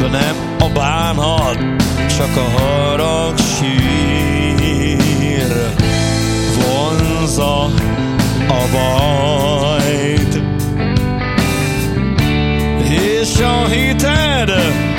nem a bánat, csak a harag sír vonzza a bajt, és a hited